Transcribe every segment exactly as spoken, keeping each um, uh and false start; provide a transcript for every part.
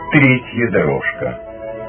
Третья дорожка.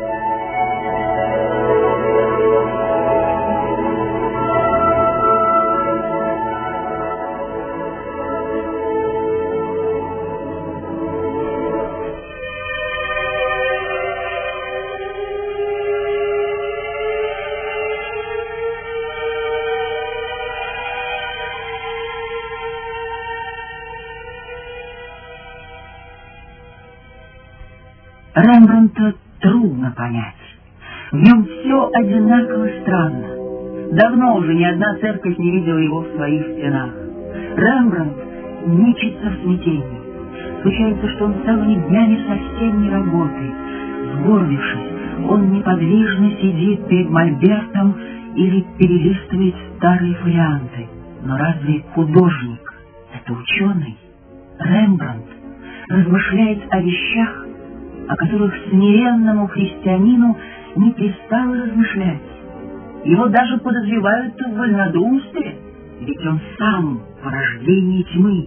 Рембрандта трудно понять. В нем все одинаково странно. Давно уже ни одна церковь не видела его в своих стенах. Рембрандт мечется в смятении. Случается, что он целыми днями совсем не работает. Сгорбившись, он неподвижно сидит перед мольбертом или перелистывает старые фолианты. Но разве художник — это ученый? Рембрандт размышляет о вещах, о которых смиренному христианину не пристало размышлять. Его даже подозревают в вольнодумстве, ведь он сам порождение тьмы.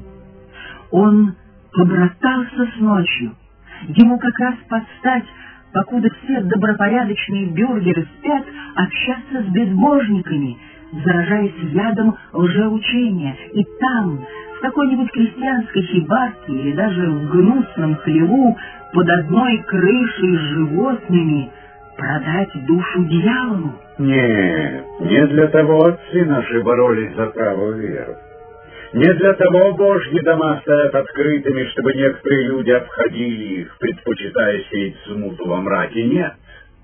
Он побратался с ночью. Ему как раз подстать, покуда все добропорядочные бюргеры спят, общаться с безбожниками, заражаясь ядом лжеучения. И там, в какой-нибудь крестьянской хибарке или даже в гнусном хлеву, под одной крышей с животными, продать душу дьяволу? Нет, не для того отцы наши боролись за правую веру. Не для того Божьи дома стоят открытыми, чтобы некоторые люди обходили их, предпочитая сеять смуту во мраке. Нет.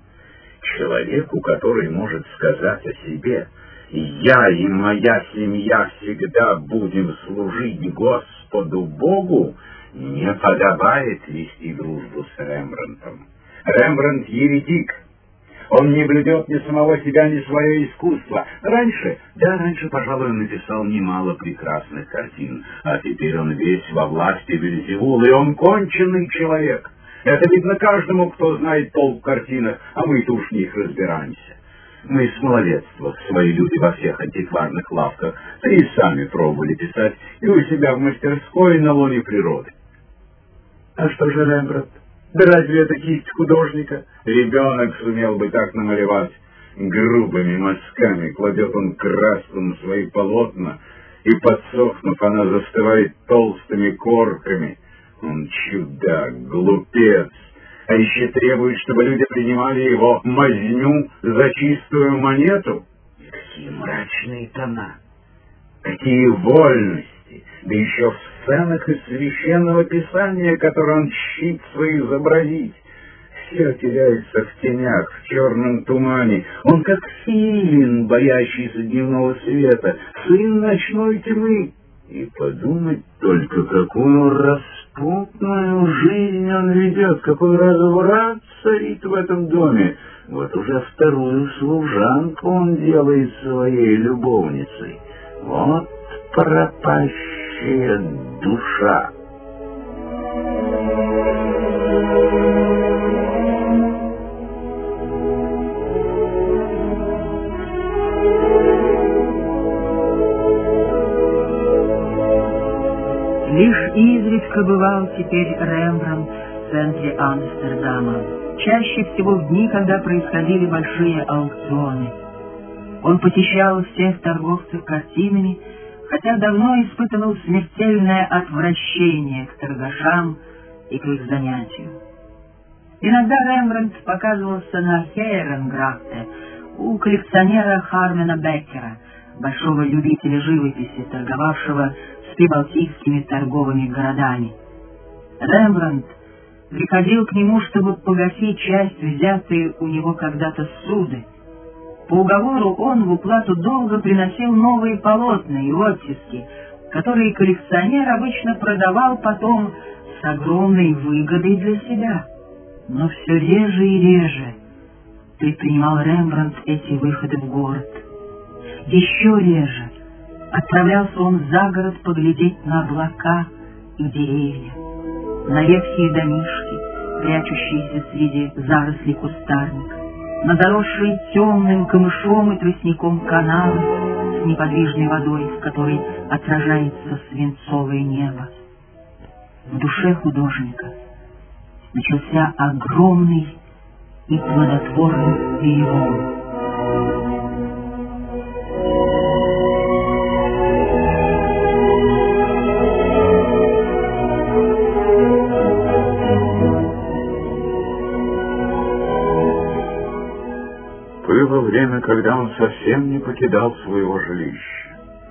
Человеку, который может сказать о себе: «Я и моя семья всегда будем служить Господу Богу», не подобает вести дружбу с Рембрандтом. Рембрандт — еретик. Он не блюдет ни самого себя, ни свое искусство. Раньше, да, раньше, пожалуй, он написал немало прекрасных картин, а теперь он весь во власти Вельзевула, и он конченый человек. Это видно каждому, кто знает толк в картинах, а мы-то уж в них разбираемся. Мы с малолетства, свои люди во всех антикварных лавках, да и сами пробовали писать, и у себя в мастерской, и на лоне природы. А что же Рембрандт? Да разве это кисть художника? Ребенок сумел бы так намалевать. Грубыми мазками кладет он краску на свои полотна, и, подсохнув, она застывает толстыми корками. Он чудак, глупец, а еще требует, чтобы люди принимали его мазню за чистую монету. И какие мрачные тона, какие вольности! Да еще в сценах из священного писания, которые он щит свой изобразить. Все теряется в тенях, в черном тумане. Он как филин, боящийся дневного света, сын ночной тьмы. И подумать только, какую распутную жизнь он ведет, какой разврат царит в этом доме. Вот уже вторую служанку он делает своей любовницей. Вот пропащая душа. Лишь изредка бывал теперь Рембрандт в центре Амстердама, чаще всего в дни, когда происходили большие аукционы. Он посещал всех торговцев картинами, хотя давно испытывал смертельное отвращение к торгашам и к их занятию. Иногда Рембрандт показывался на Хейренграфте у коллекционера Хармена Беккера, большого любителя живописи, торговавшего с прибалтийскими торговыми городами. Рембрандт приходил к нему, чтобы погасить часть взятые у него когда-то ссуды. По уговору он в уплату долга приносил новые полотна и оттиски, которые коллекционер обычно продавал потом с огромной выгодой для себя. Но все реже и реже предпринимал Рембрандт эти выходы в город. Еще реже отправлялся он за город поглядеть на облака и деревья, на ветхие домишки, прячущиеся среди зарослей кустарника, на заросшие темным камышом и тростником каналы с неподвижной водой, в которой отражается свинцовое небо. В душе художника начался огромный и плодотворный перелом. Было время, когда он совсем не покидал своего жилища.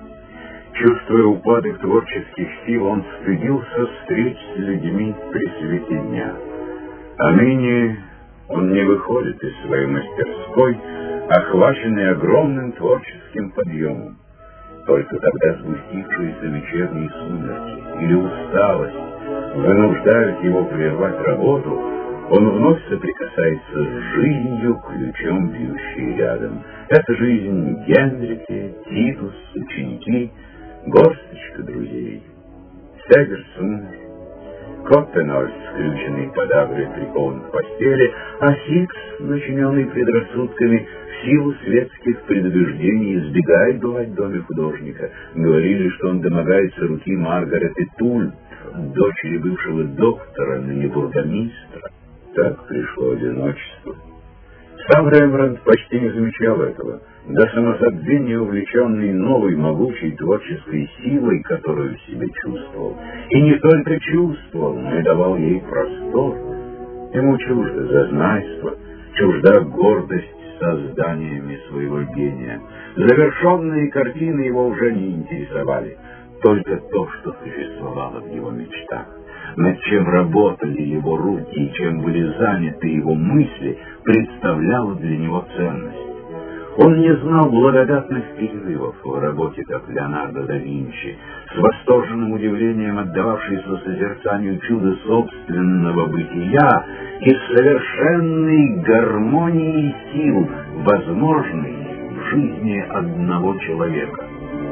Чувствуя упадок творческих сил, он стыдился встреч с людьми при свете дня. А ныне он не выходит из своей мастерской, охваченный огромным творческим подъемом. Только тогда сгустившиеся вечерние сумерки или усталость вынуждают его прервать работу, он вновь соприкасается с жизнью, ключом бьющей рядом. Это жизнь Генрики, Титус, ученики, горсточка друзей. Сегерс умер, Коттенольд, скрюченный подагрой, прикован к постели, а Хикс, начиненный предрассудками, в силу светских предубеждений избегает бывать в доме художника. Говорили, что он домогается руки Маргареты Тульп, дочери бывшего доктора, ныне бургомистра. Так пришло одиночество. Сам Рембрандт почти не замечал этого. До самозабвения увлеченный новой могучей творческой силой, которую в себе чувствовал. И не только чувствовал, но и давал ей простор. Ему чуждо зазнайство, чужда гордость созданиями своего гения. Завершенные картины его уже не интересовали. Только то, что существовало в его мечтах. Над чем работали его руки и чем были заняты его мысли, представляло для него ценность. Он не знал благодатных перерывов в работе, как Леонардо да Винчи, с восторженным удивлением отдававшийся созерцанию чуда собственного бытия и совершенной гармонии сил, возможной в жизни одного человека.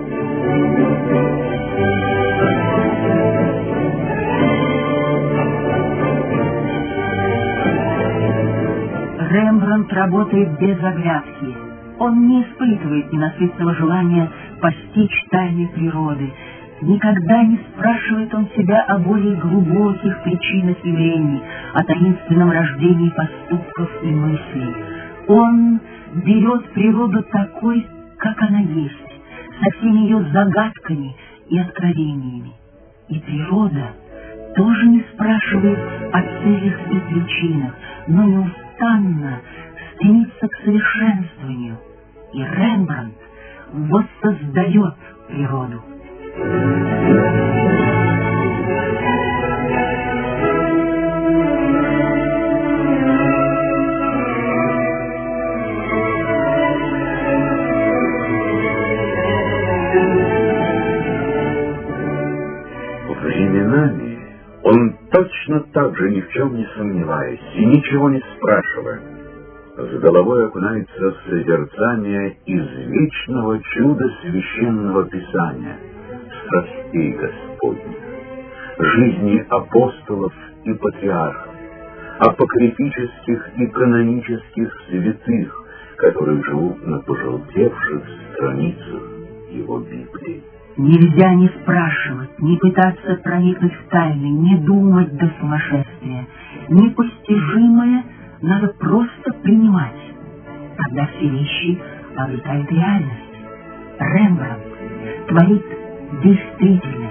Рембрандт работает без оглядки. Он не испытывает ненасытного желания постичь тайны природы. Никогда не спрашивает он себя о более глубоких причинах явлений, о таинственном рождении поступков и мыслей. Он берет природу такой, как она есть, со всеми ее загадками и откровениями. И природа тоже не спрашивает о целях и причинах, но неустанно стремится к совершенствованию. И Рембрандт воссоздает природу. Временами он точно так же, ни в чем не сомневаясь и ничего не спрашивая, с головой окунается в созерцание извечного чуда священного писания, страстей Господних, жизни апостолов и патриархов, апокрифических и канонических святых, которые живут на пожелтевших страницах его Библии. Нельзя не спрашивать, не пытаться проникнуть в тайны, не думать до сумасшествия. Непостижимое надо просто принимать. Тогда все вещи обретают реальность. Рембрандт творит действительность.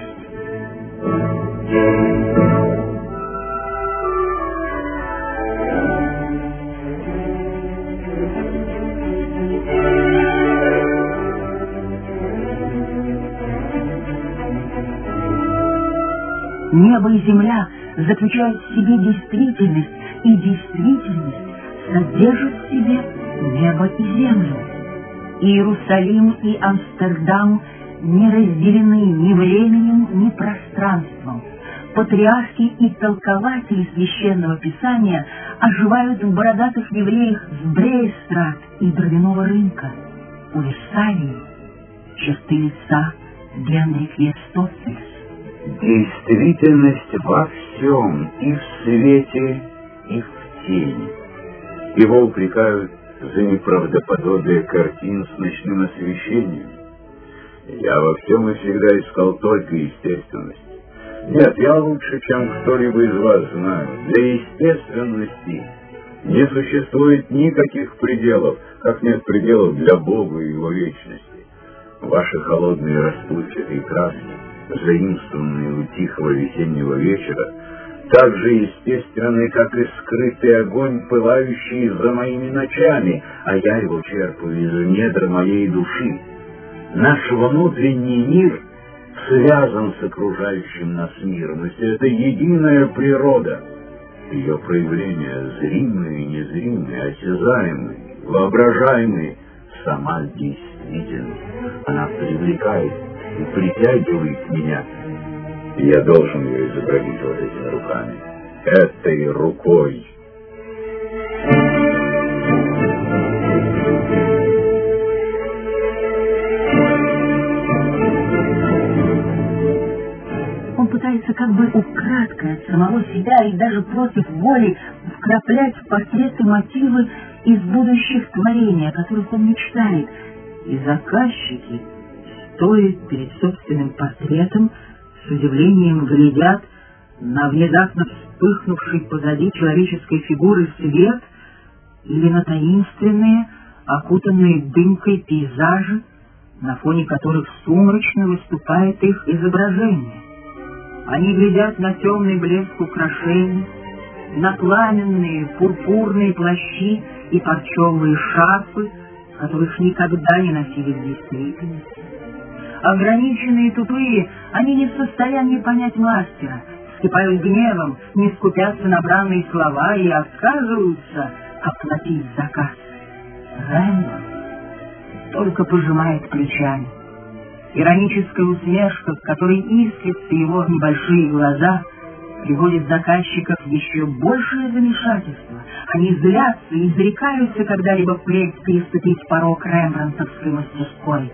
Небо и земля заключают в себе действительность, и действительность содержит в себе небо и землю. Иерусалим и Амстердам не разделены ни временем, ни пространством. Патриархи и толкователи священного писания оживают в бородатых евреях с Брейстрат и Дровяного рынка. У Версалии черты лица Генрих Стоцельс. Действительность во всем, и в свете, и в тени. Его упрекают за неправдоподобие картин с ночным освещением. Я во всем и всегда искал только естественность. Нет, я лучше, чем кто-либо из вас знаю. Для естественности не существует никаких пределов, как нет пределов для Бога и Его вечности. Ваши холодные расплывчатые краски, заимствованные у тихого весеннего вечера, так же естественны, как и скрытый огонь, пылающий за моими ночами, а я его черпаю из недр моей души. Наш внутренний мир связан с окружающим нас миром, и это единая природа. Ее проявления зримые и незримые, осязаемые, воображаемые, сама действительность. Она привлекает и притягивает меня. И я должен ее изобразить вот этими руками. Этой рукой. Он пытается как бы украдкой от самого себя и даже против воли вкраплять в портреты мотивы из будущих творений, о которых он мечтает. И заказчики, стоя перед собственным портретом, с удивлением глядят на внезапно вспыхнувший позади человеческой фигуры свет или на таинственные, окутанные дымкой пейзажи, на фоне которых сумрачно выступает их изображение. Они глядят на темный блеск украшений, на пламенные пурпурные плащи и парчевые шарфы, которых никогда не носили в действительности. Ограниченные и тупые, они не в состоянии понять мастера, вскипают гневом, не скупятся на бранные слова и отказываются оплатить заказ. Рембрандт только пожимает плечами. Ироническая усмешка, в которой искрятся его небольшие глаза, приводит заказчиков в еще большее замешательство. Они злятся и зарекаются когда-либо впредь переступить порог рембрандтовской мастерской.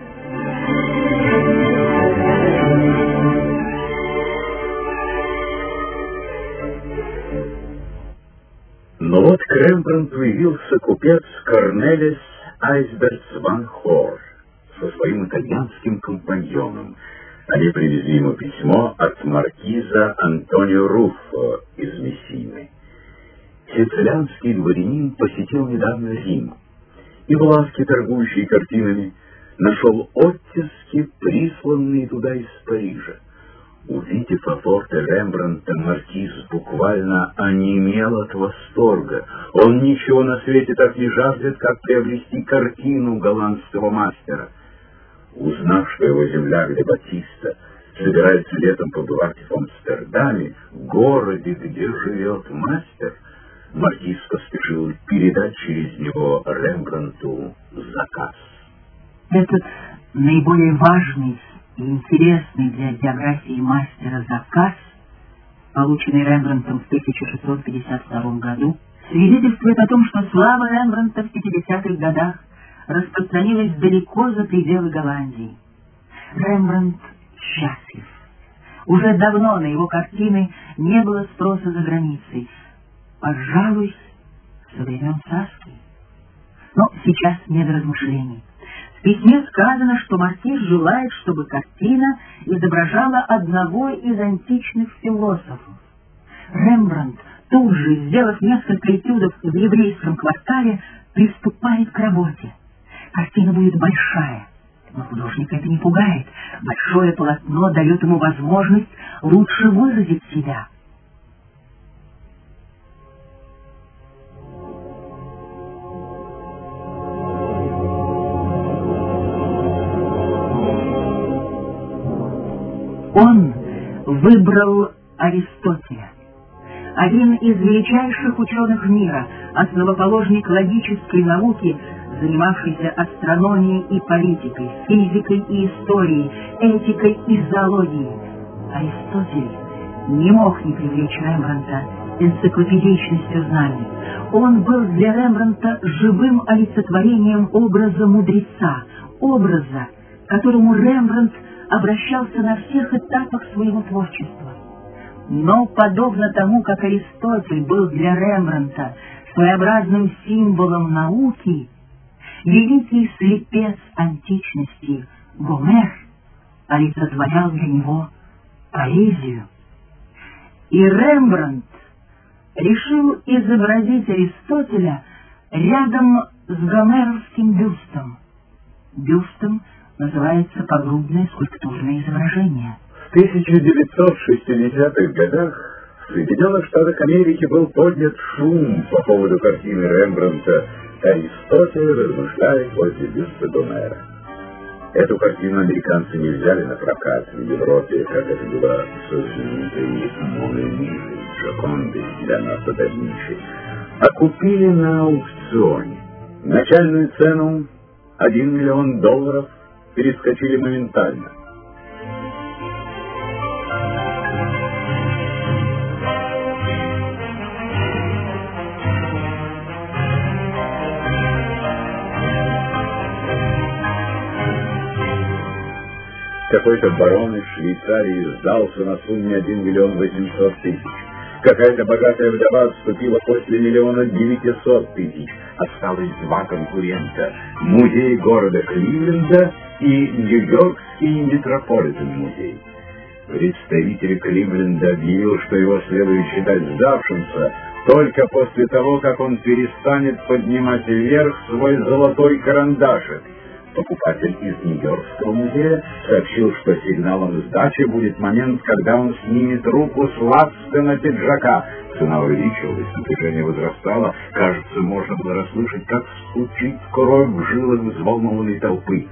Но вот к Рембрандту явился купец Корнелис Айсбертс ван Хор со своим итальянским компаньоном. Они привезли ему письмо от маркиза Антонио Руффо из Мессины. Сицилианский дворянин посетил недавно Рим и в лавке, торгующей картинами, нашел оттиски, присланные туда из Парижа. Увидев афорты Рембрандта, маркиз буквально онемел от восторга. Он ничего на свете так не жаждет, как приобрести картину голландского мастера. Узнав, что его земляк де Батиста собирается летом побывать в Амстердаме, городе, где живет мастер, маркиз поспешил передать через него Рембрандту заказ. Этот наиболее важный и интересный для биографии мастера заказ, полученный Рембрандтом в тысяча шестьсот пятьдесят втором году, свидетельствует о том, что слава Рембрандта в пятидесятых годах распространилась далеко за пределы Голландии. Рембрандт счастлив. Уже давно на его картины не было спроса за границей. Пожалуй, со времен Саски. Но сейчас не до размышлений. В письме сказано, что маркиз желает, чтобы картина изображала одного из античных философов. Рембрандт, тут же, сделав несколько этюдов в еврейском квартале, приступает к работе. Картина будет большая, но художника это не пугает. Большое полотно дает ему возможность лучше выразить себя. Он выбрал Аристотеля, один из величайших ученых мира, основоположник логической науки, занимавшийся астрономией и политикой, физикой и историей, этикой и зоологией. Аристотель не мог не привлечь Рембрандта энциклопедичностью знаний. Он был для Рембрандта живым олицетворением образа мудреца, образа, к которому Рембрандт обращался на всех этапах своего творчества. Но, подобно тому, как Аристотель был для Рембрандта своеобразным символом науки, великий слепец античности Гомер олицетворял для него поэзию И Рембрандт решил изобразить Аристотеля рядом с гомеровским бюстом. Бюстом называется погрудное скульптурное изображение. В тысяча девятьсот шестидесятых годах в Соединенных Штатах Америки был поднят шум по поводу картины Рембрандта «Аристотель размышляет возле бюста Гомера». Эту картину американцы не взяли на прокат в Европе, как это было со знаменитой Моной Лизой, Джокондой, Леонардо да Винчи, а купили на аукционе. Начальную цену один миллион долларов перескочили моментально. Какой-то барон из Швейцарии сдался на сумме один миллион восемьсот тысяч. Какая-то богатая вдова вступила после миллиона девятисот тысяч. Осталось два конкурента – музей города Кливленда и Нью-Йоркский Метрополитен-музей. Представитель Кливленда объявил, что его следует считать сдавшимся только после того, как он перестанет поднимать вверх свой золотой карандашик. Покупатель из Нью-Йоркского музея сообщил, что сигналом сдачи будет момент, когда он снимет руку с лацкана пиджака. Цена увеличивалась, напряжение возрастало. Кажется, можно было расслышать, как стучит кровь в жилах взволнованной толпы.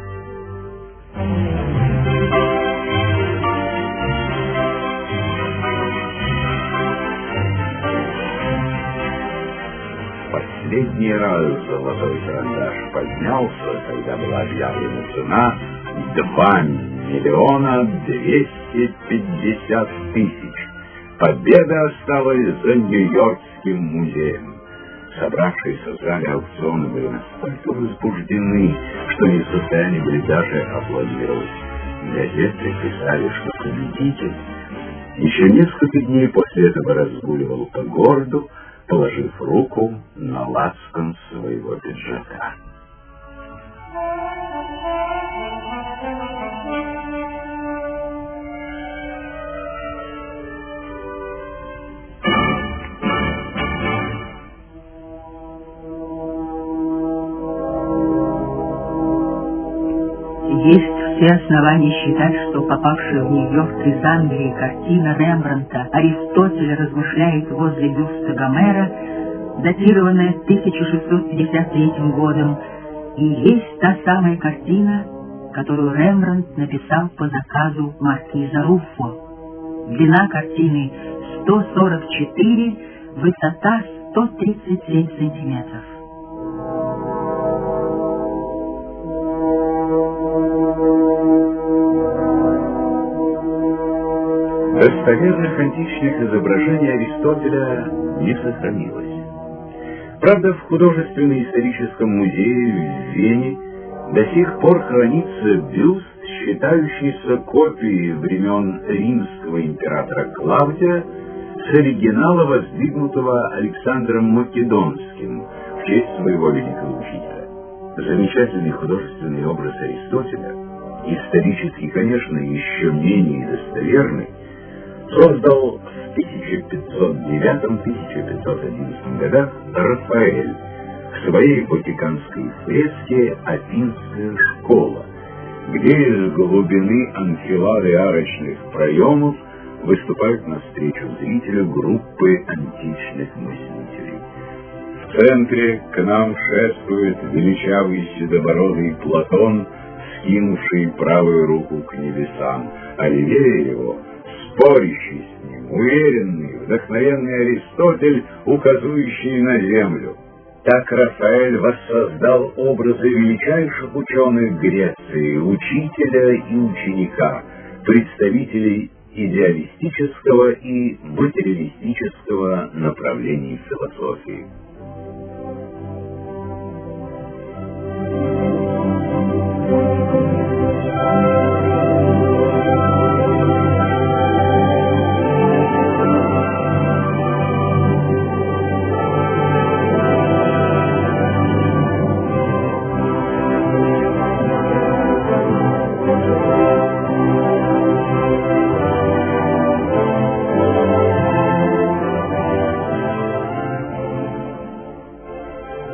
Последний раз золотой карандаш поднялся, когда была объявлена цена два миллиона двести пятьдесят тысяч. Победа осталась за Нью-Йоркским музеем. Собравшиеся в зале аукциона были настолько возбуждены, что не в состоянии были даже аплодировать. Газеты писали, что победитель еще несколько дней после этого разгуливал по городу, положив руку на лацкан своего пиджака. Есть все основания считать, что попавшая в Нью-Йорк из Англии картина Рембрандта «Аристотель размышляет возле бюста Гомера», датированная тысяча шестьсот пятьдесят третьим годом, и есть та самая картина, которую Рембрандт написал по заказу маркиза Руффо. Длина картины сто сорок четыре, высота сто тридцать семь сантиметров. Достоверных античных изображений Аристотеля не сохранилось. Правда, в художественно-историческом музее в Вене до сих пор хранится бюст, считающийся копией времен римского императора Клавдия, с оригинала, воздвигнутого Александром Македонским в честь своего великого учителя. Замечательный художественный образ Аристотеля, исторически, конечно, еще менее достоверный, создал в тысяча пятьсот девятом — тысяча пятьсот одиннадцатом годах Рафаэль в своей ватиканской фреске «Афинская школа», где из глубины анфилады арочных проемов выступают навстречу зрителю группы античных мыслителей. В центре к нам шествует величавый седобородый Платон, скинувший правую руку к небесам, а левее его спорящий с ним, уверенный, вдохновенный Аристотель, указывающий на землю. Так Рафаэль воссоздал образы величайших ученых Греции, учителя и ученика, представителей идеалистического и материалистического направлений философии.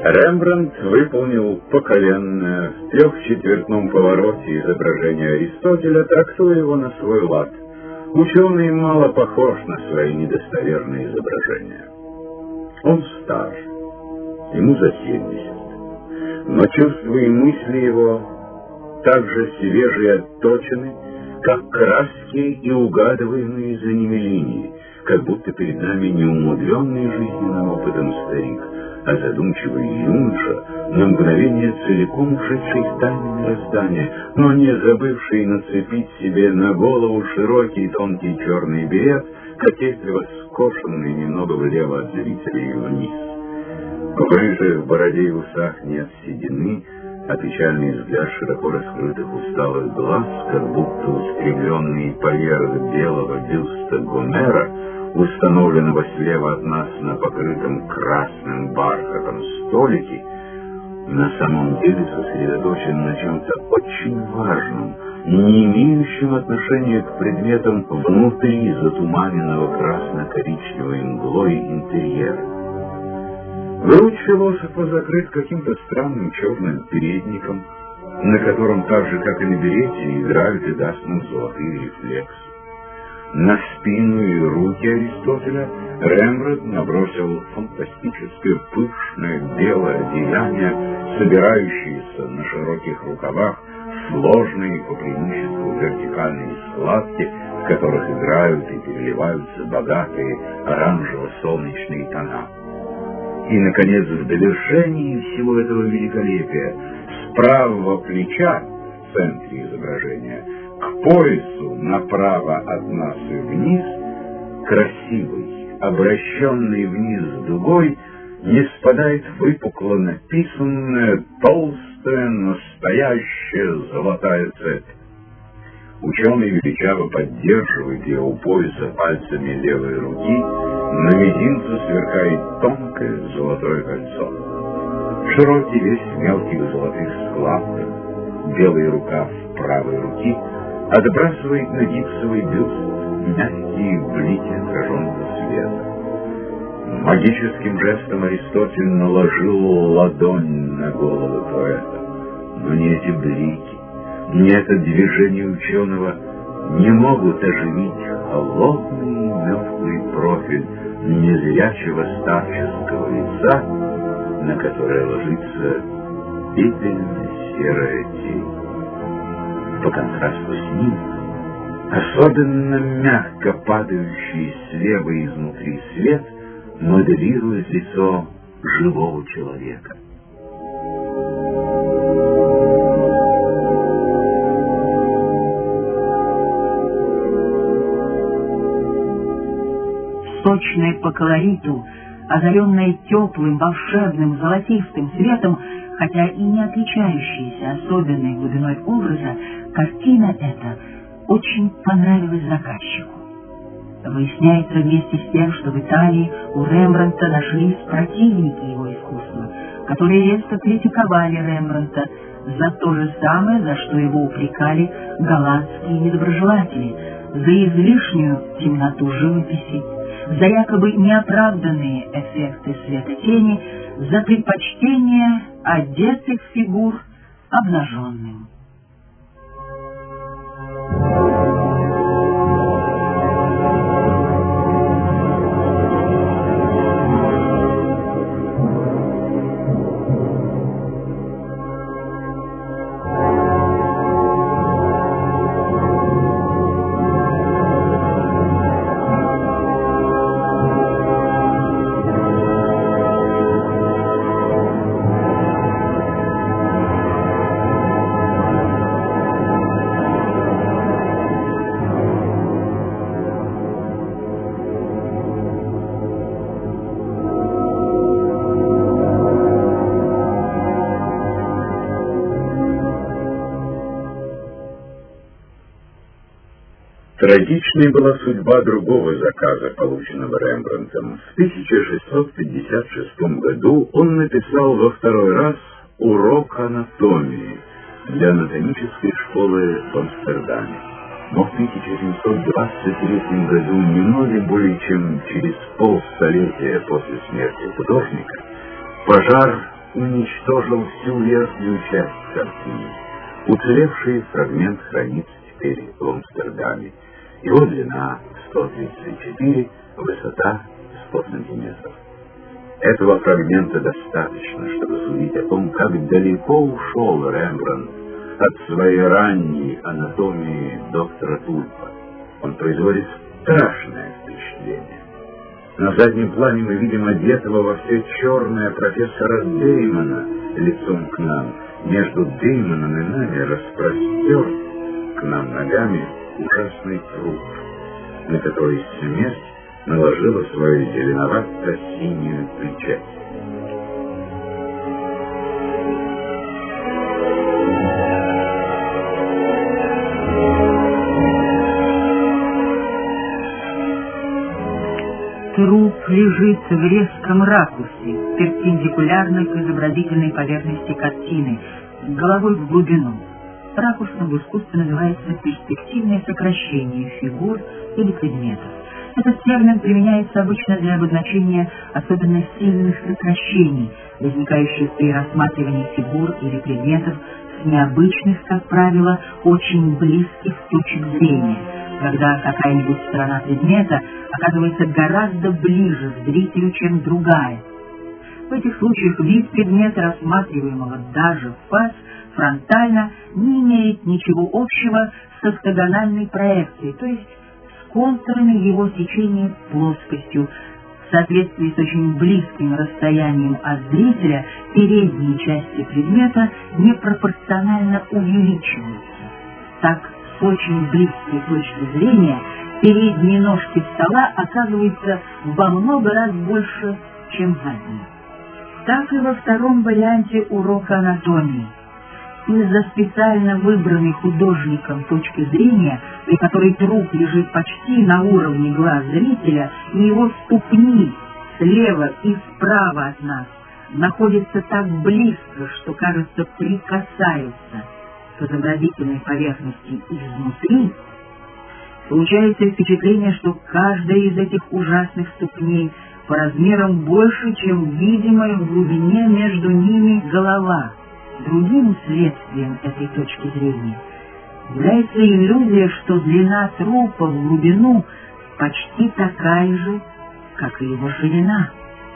Рембрандт выполнил поколенное в трехчетвертном повороте изображение Аристотеля, трактуя его на свой лад. Ученый мало похож на свои недостоверные изображения. Он стар, ему за семьдесят, но чувства и мысли его так же свежи и отточены, как краски и угадываемые за ними линии, как будто перед нами не умудренный жизненным опытом старик, а задумчивый юноша, на мгновение целиком ушедший в тайны мироздания, но не забывший нацепить себе на голову широкий тонкий черный берет, кокетливо скошенный немного влево от зрителей и вниз. В рыжих бороде и усах нет седины, а печальный взгляд широко раскрытых усталых глаз, как будто устремленный поверх белого бюста Гомера, установленного слева от нас на покрытом красным бархатом столике, на самом деле сосредоточен на чем-то очень важном, не имеющем отношения к предметам внутри затуманенного красно-коричневой мглой интерьера. Грудь философа закрыт каким-то странным черным передником, на котором так же, как и на берете, играют и гаснут золотые рефлексы. На спину и руки Аристотеля Рембрандт набросил фантастическое пышное белое одеяние, собирающееся на широких рукавах сложные по преимуществу вертикальные складки, в которых играют и переливаются богатые оранжево-солнечные тона. И, наконец, в довершении всего этого великолепия с правого плеча в центре изображения к поясу направо от нас и вниз, красивый, обращенный вниз дугой, не спадает выпукло написанная толстая настоящая золотая цепь. Ученый величаво поддерживает ее у пояса пальцами левой руки, на мизинце сверкает тонкое золотое кольцо. Широкий весь в мелких золотых складках, белый рукав правой руки отбрасывает на гипсовый бюст мягкие блики отраженного света. Магическим жестом Аристотель наложил ладонь на голову поэта, но не эти блики, не это движение ученого не могут оживить холодный и мертвый профиль незрячего старческого лица, на которое ложится пепельно-серая тень. По контрасту с ним, особенно мягко падающий слева и изнутри свет моделирует лицо живого человека. Сочная по колориту, озаренная теплым, волшебным, золотистым светом, хотя и не отличающаяся особенной глубиной образа, картина эта очень понравилась заказчику. Выясняется вместе с тем, что в Италии у Рембрандта нашлись противники его искусства, которые резко критиковали Рембрандта за то же самое, за что его упрекали голландские недоброжелатели, за излишнюю темноту живописи, за якобы неоправданные эффекты света-тени, за предпочтение одетых фигур обнаженным. Трагичной была судьба другого заказа, полученного Рембрандтом. В тысяча шестьсот пятьдесят шестом году он написал во второй раз урок анатомии для анатомической школы в Амстердаме. Но в тысяча семьсот двадцать третьем году, немного более чем через полстолетия после смерти художника, пожар уничтожил всю верхнюю часть картины. Уцелевший фрагмент хранится теперь в Амстердаме. Его длина сто тридцать четыре, высота сто сантиметров. Этого фрагмента достаточно, чтобы судить о том, как далеко ушел Рембрандт от своей ранней анатомии доктора Тульпа. Он производит страшное впечатление. На заднем плане мы видим одетого во все черное профессора Деймона лицом к нам. Между Деймоном и нами распростерт к нам ногами ужасный труп, на который смерть наложила свою зеленовато-синюю печать. Труп лежит в резком ракурсе, перпендикулярно к изобразительной поверхности картины, головой в глубину. Ракурсом в искусстве называется перспективное сокращение фигур или предметов. Этот термин применяется обычно для обозначения особенно сильных сокращений, возникающих при рассматривании фигур или предметов с необычных, как правило, очень близких точек зрения, когда какая-нибудь сторона предмета оказывается гораздо ближе к зрителю, чем другая. В этих случаях вид предмета, рассматриваемого даже в фас, фронтально, не имеет ничего общего с ортогональной проекцией, то есть с контурами его течения плоскостью. В соответствии с очень близким расстоянием от зрителя передние части предмета непропорционально увеличиваются. Так, с очень близкой точки зрения передние ножки стола оказываются во много раз больше, чем задние. Так и во втором варианте урока анатомии. Из-за специально выбранной художником точки зрения, при которой труп лежит почти на уровне глаз зрителя, и его ступни слева и справа от нас находятся так близко, что, кажется, прикасаются к изобразительной поверхности изнутри, получается впечатление, что каждая из этих ужасных ступней по размерам больше, чем видимая в глубине между ними голова. Другим следствием этой точки зрения является иллюзия, что длина трупа в глубину почти такая же, как и его ширина.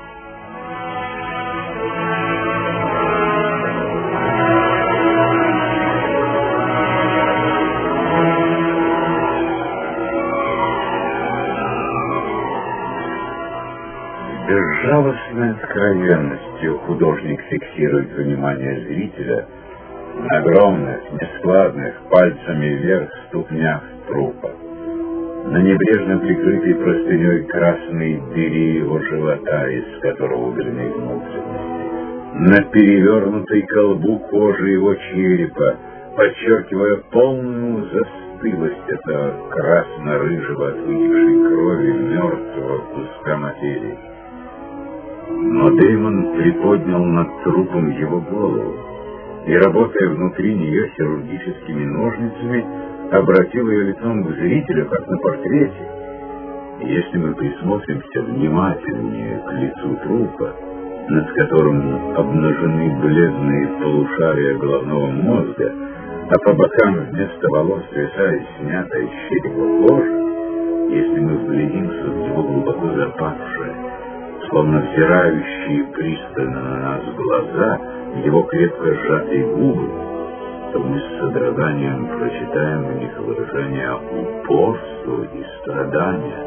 Безжалостной откровенностью художник фиксирует внимание зрителя на огромных, нескладных, пальцами вверх ступнях трупа, на небрежно прикрытой простыней красной дыре его живота, из которого удалены внутренности, на перевернутой колбу кожи его черепа, подчеркивая полную застылость этого красно-рыжего от вытекшей крови мертвого куска материи. Но Деймон приподнял над трупом его голову и, работая внутри нее хирургическими ножницами, обратил ее лицом к зрителю, как на портрете. И если мы присмотримся внимательнее к лицу трупа, над которым обнажены бледные полушария головного мозга, а по бокам вместо волос свисает снятая с черепа кожа, если мы вглядимся в его глубоко запавшее, словно взирающие пристально на нас глаза, его крепко сжатые губы, то мы с содроганием прочитаем в них выражение упорства и страдания.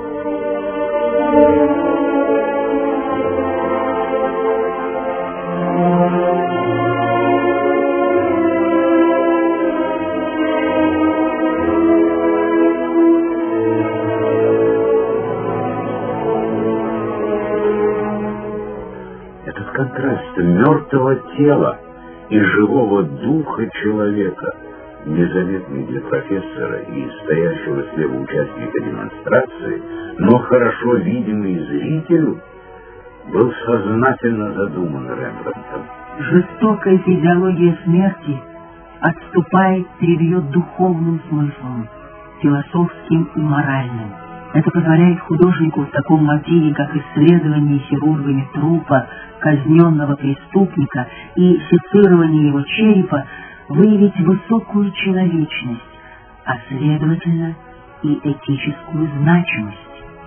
Контраст мертвого тела и живого духа человека, незаметный для профессора и стоящего слева участника демонстрации, но хорошо видимый зрителю, был сознательно задуман Рембрандтом. Жестокая физиология смерти отступает перед ее духовным смыслом, философским и моральным. Это позволяет художнику в таком мотиве, как исследование хирургами трупа, казненного преступника и сецирование его черепа выявить высокую человечность, а следовательно и этическую значимость.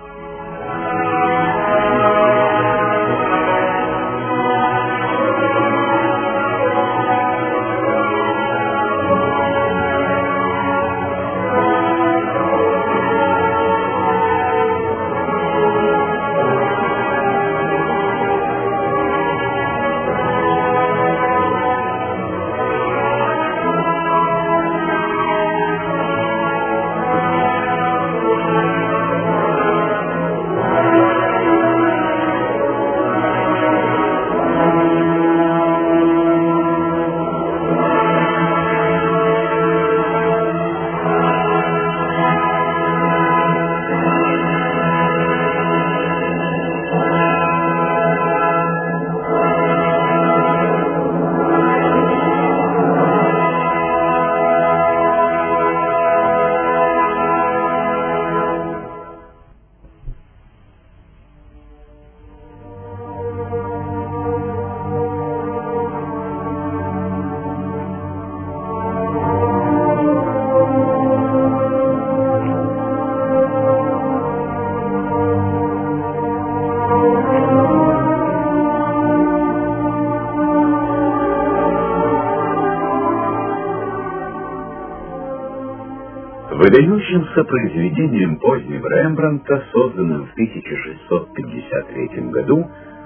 Выдающимся произведением позднего Рембрандта, созданным в тысяча шестьсот пятьдесят третьем году,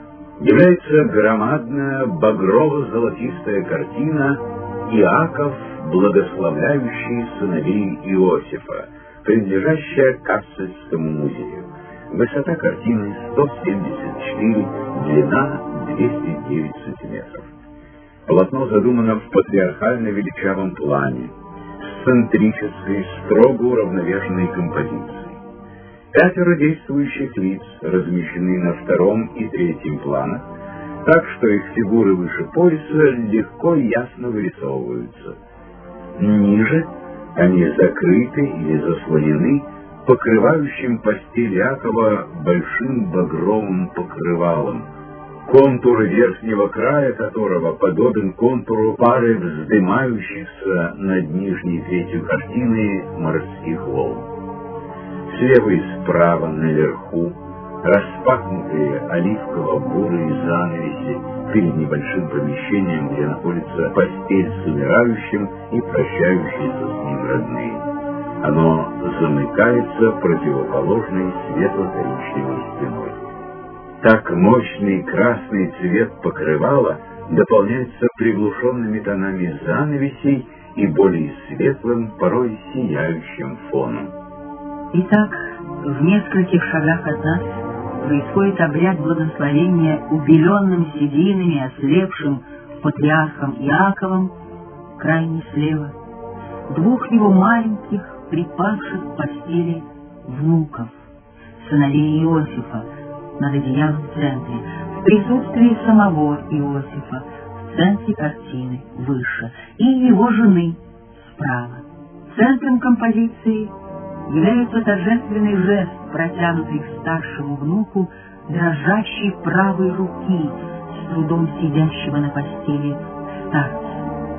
является громадная багрово-золотистая картина «Иаков, благословляющий сыновей Иосифа», принадлежащая Кассельскому музею. Высота картины сто семьдесят четыре, длина двести девять сантиметров. Полотно задумано в патриархально-величавом плане, с центрической, строго уравновешенной композицией. Пятеро действующих лиц размещены на втором и третьем планах, так что их фигуры выше пояса легко и ясно вырисовываются. Ниже они закрыты или заслонены покрывающим постель Иакова большим багровым покрывалом, контур верхнего края которого подобен контуру пары вздымающихся над нижней третью картины морских волн. Слева и справа наверху распахнутые оливково-бурые занавеси перед небольшим помещением, где находится постель с умирающим и прощающиеся с ним родные. Оно замыкается противоположной светло-коричневой стеной. Так мощный красный цвет покрывала дополняется приглушенными тонами занавесей и более светлым, порой сияющим фоном. Итак, в нескольких шагах от нас происходит обряд благословения убеленным сединами ослепшим патриархом Иаковом, крайне слева, двух его маленьких, припавших к постели внуков, сыновей Иосифа, над одеялом в центре, в присутствии самого Иосифа, в центре картины, выше, и его жены, справа. Центром композиции является торжественный жест, протянутый к старшему внуку дрожащей правой руки, с трудом сидящего на постели старца.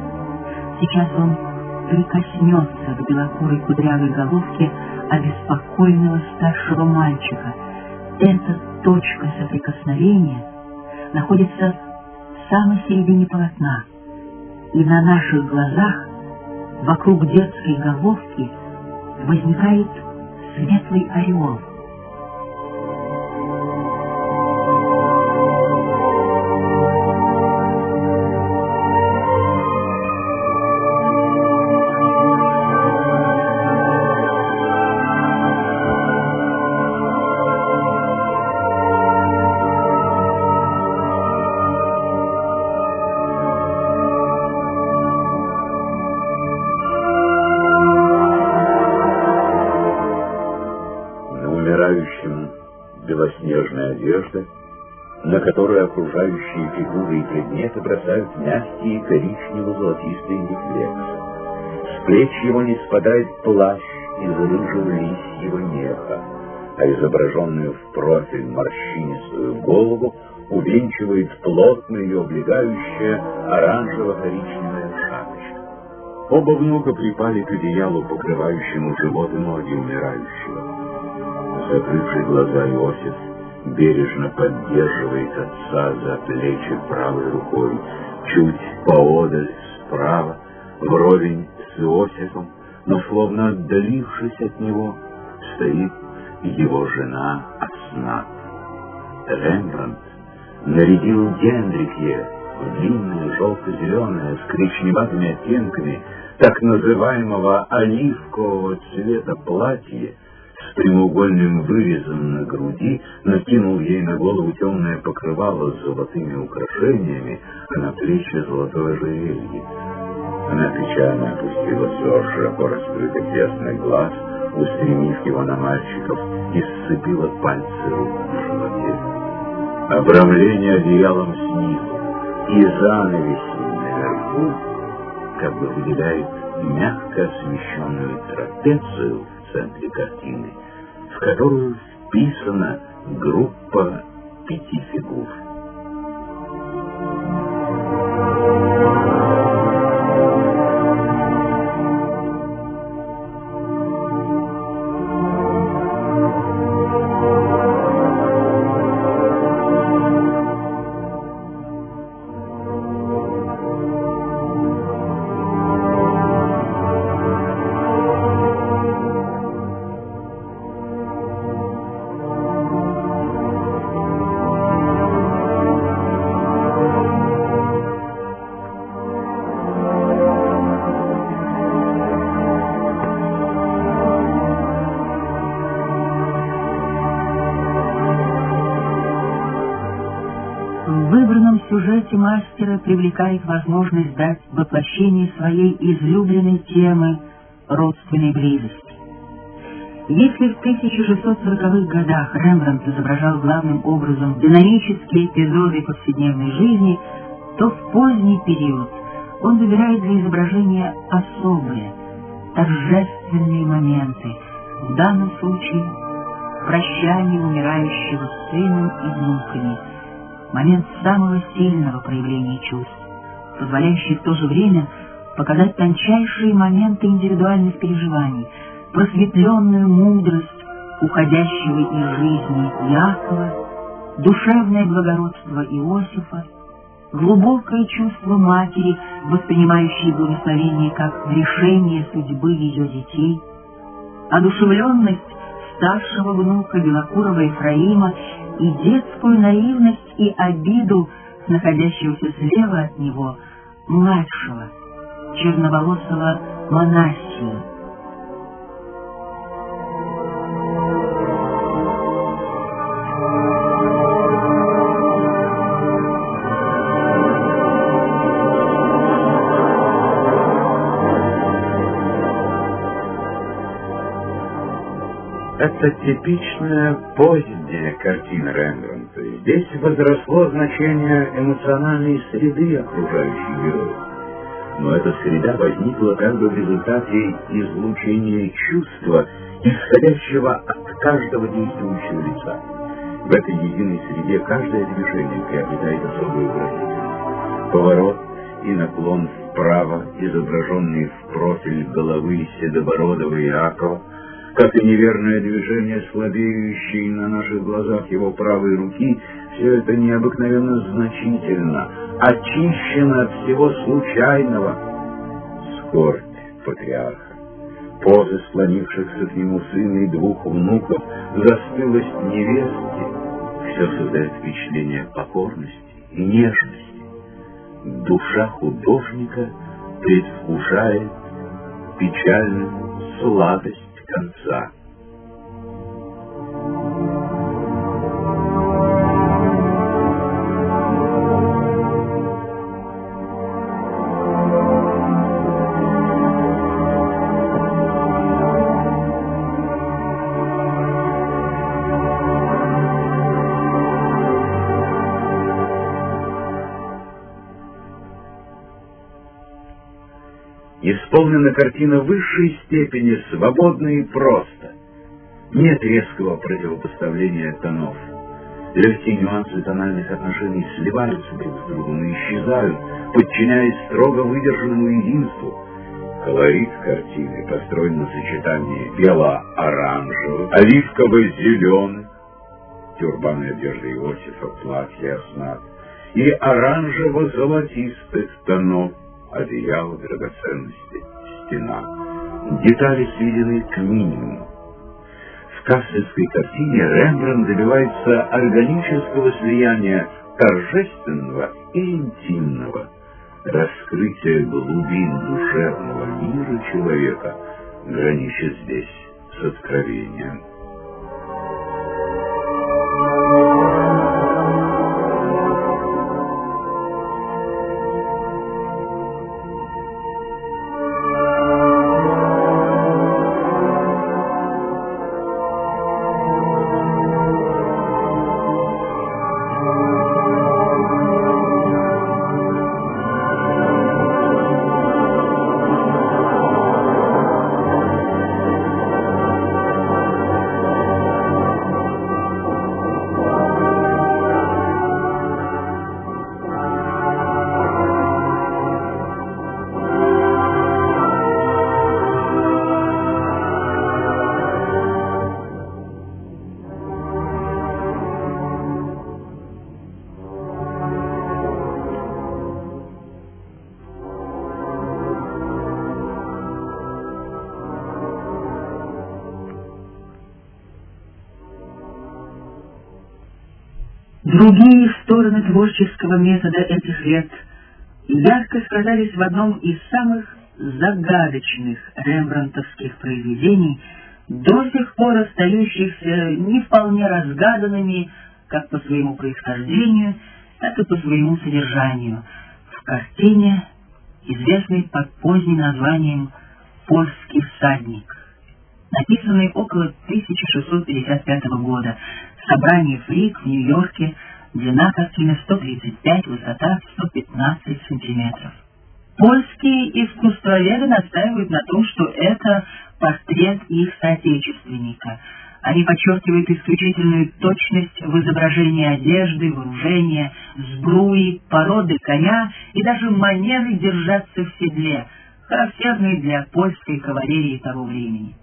Сейчас он прикоснется к белокурой кудрявой головке обеспокоенного старшего мальчика. Эта точка соприкосновения находится в самой середине полотна, и на наших глазах вокруг детской головки возникает светлый ореол. Белоснежная одежда, на которой окружающие фигуры и предметы бросают мягкие коричнево-золотистые рефлексы. С плеч его не спадает плащ из рыжего лисьего меха, а изображенную в профиль морщинистую голову увенчивает плотно ее облегающая оранжево-коричневая шапочка. Оба внука припали к одеялу, покрывающему живот и ноги умирающего. Закрывший глаза Иосиф бережно поддерживает отца за плечи правой рукой, чуть поодаль справа, вровень с Иосифом, но словно отдалившись от него, стоит его жена Аснат. Рембрандт нарядил Генрихе в длинное желто-зеленое с коричневатыми оттенками так называемого оливкового цвета платье с прямоугольным вырезом на груди, накинул ей на голову темное покрывало с золотыми украшениями, а на плечи золотое ожерелье. Она печально опустила взор широко раскрытых ясных глаз, устремив его на мальчиков, и сцепила пальцы рук на животе. Обрамление одеялом снизу и занавеси наверху как бы выделяет мягко освещенную трапецию в центре картины, в которую вписана группа пяти фигур. В выбранном сюжете мастера привлекает возможность дать воплощение своей излюбленной темы родственной близости. Если в тысяча шестьсот сороковых годах Рембрандт изображал главным образом динамические эпизоды повседневной жизни, то в поздний период он выбирает для изображения особые, торжественные моменты, в данном случае прощание умирающего с сыном и внуками, момент самого сильного проявления чувств, позволяющий в то же время показать тончайшие моменты индивидуальных переживаний, просветленную мудрость уходящего из жизни Иакова, душевное благородство Иосифа, глубокое чувство матери, воспринимающей благословение как решение судьбы ее детей, одушевленность старшего внука белокурого Ефраима и детскую наивность и обиду находящегося слева от него младшего, черноволосого Манассии. Это типичная поздняя картина Рембрандта. Здесь возросло значение эмоциональной среды окружающих героев. Но эта среда возникла как бы в результате излучения чувства, исходящего от каждого действующего лица. В этой единой среде каждое движение приобретает особую выразительность. Поворот и наклон вправо, изображенный в профиль головы седобородого Иакова, как и неверное движение слабеющей на наших глазах его правой руки, все это необыкновенно значительно, очищено от всего случайного. Скорбь патриарха, позы склонившихся к нему сына и двух внуков, застылость невестки, все создает впечатление покорности и нежности. Душа художника предвкушает печальную сладость конца. Исполнена картина в высшей степени свободно и просто. Нет резкого противопоставления тонов. Легкие нюансы тональных отношений сливаются друг с другом и исчезают, подчиняясь строго выдержанному единству. Колорит картины построен на сочетании бело-оранжевых, оливково-зеленых, тюрбаны одежды Иосифа, платья Аснат, и оранжево-золотистых тонов, одеяло, драгоценности, стена. Детали сведены к минимуму. В кассельской картине Рембрандт добивается органического слияния торжественного и интимного, раскрытия глубин душевного мира человека, граничит здесь с откровением. Другие стороны творческого метода этих лет ярко сказались в одном из самых загадочных рембрандтовских произведений, до сих пор остающихся не вполне разгаданными как по своему происхождению, так и по своему содержанию, в картине, известной под поздним названием «Польский всадник», написанной около тысяча шестьсот пятьдесят пятого года, собрание Фрик в Нью-Йорке, длина картины сто тридцать пять, высота сто пятнадцать сантиметров. Польские искусствоведы настаивают на том, что это портрет их соотечественника. Они подчеркивают исключительную точность в изображении одежды, вооружения, сбруи, породы коня и даже манеры держаться в седле, характерные для польской кавалерии того времени.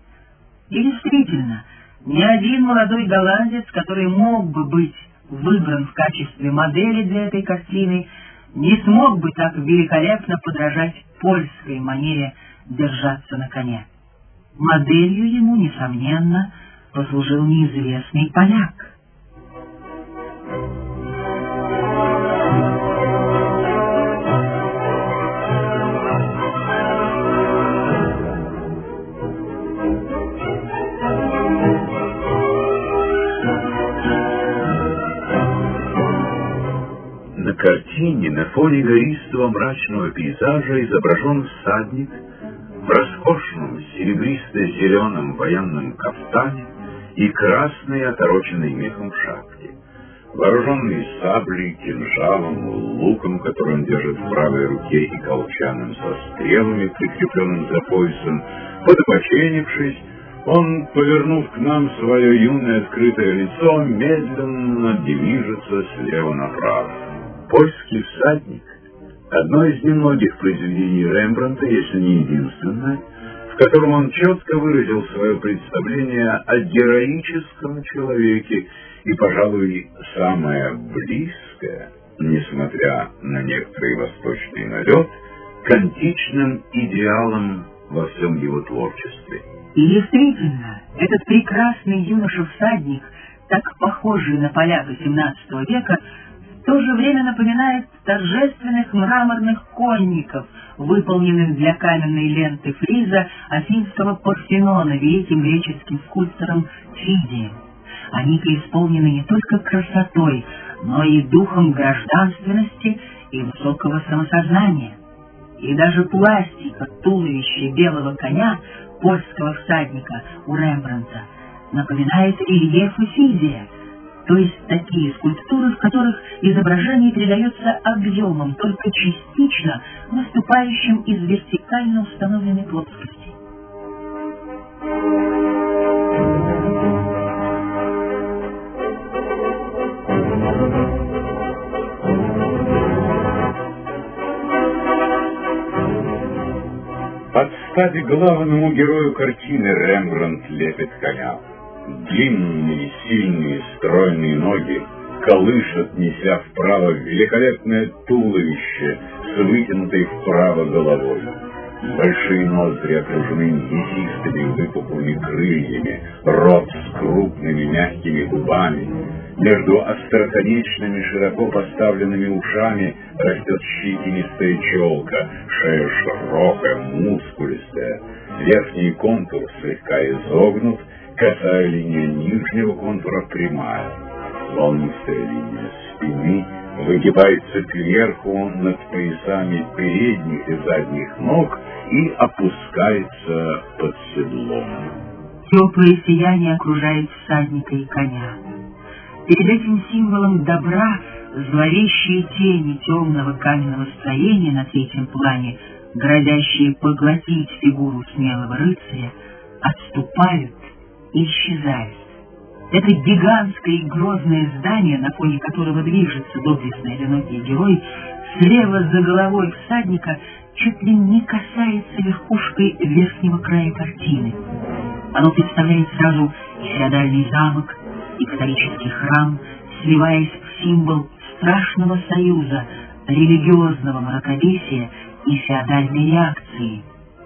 И действительно, ни один молодой голландец, который мог бы быть выбран в качестве модели для этой картины, не смог бы так великолепно подражать польской манере держаться на коне. Моделью ему, несомненно, послужил неизвестный поляк. На картине на фоне гористого мрачного пейзажа изображен всадник в роскошном серебристо-зеленом военном кафтане и красной отороченной мехом шапке, вооруженный саблей, кинжалом, луком, который он держит в правой руке, и колчаном со стрелами, прикрепленным за поясом. Подопоченившись, он, повернув к нам свое юное открытое лицо, медленно движется слева направо. «Польский всадник» — одно из немногих произведений Рембрандта, если не единственное, в котором он четко выразил свое представление о героическом человеке и, пожалуй, самое близкое, несмотря на некоторый восточный налет, к античным идеалам во всем его творчестве. И действительно, этот прекрасный юноша-всадник, так похожий на поляка семнадцатого века, в то же время напоминает торжественных мраморных конников, выполненных для каменной ленты фриза афинского Парфенона великим греческим скульптором Фидием. Они преисполнены не только красотой, но и духом гражданственности и высокого самосознания. И даже пластика туловища белого коня, польского всадника у Рембрандта, напоминает рельефы Фидия, то есть такие скульптуры, в которых изображение придается объемам, только частично выступающим из вертикально установленной плоскости. стать главному герою картины Рембрандт лепит коня. Длинные, сильные, стройные ноги колышет, неся вправо великолепное туловище с вытянутой вправо головой. Большие ноздри окружены мясистыми выпуклыми крыльями, рот с крупными мягкими губами. Между остроконечными широко поставленными ушами растет щетинистая челка, шея широкая, мускулистая. Верхний контур слегка изогнут, косая линия нижнего контура прямая. Волнистая линия спины выгибается кверху над поясами передних и задних ног и опускается под седлом. Теплое сияние окружает всадника и коня. Перед этим символом добра зловещие тени темного каменного строения на третьем плане, грозящие поглотить фигуру смелого рыцаря, отступают и исчезают. Это гигантское и грозное здание, на фоне которого движется доблестный одинокий герой, слева за головой всадника чуть ли не касается верхушкой верхнего края картины. Оно представляет сразу и феодальный замок, и католический храм, сливаясь в символ страшного союза, религиозного мракобесия и феодальной реакции.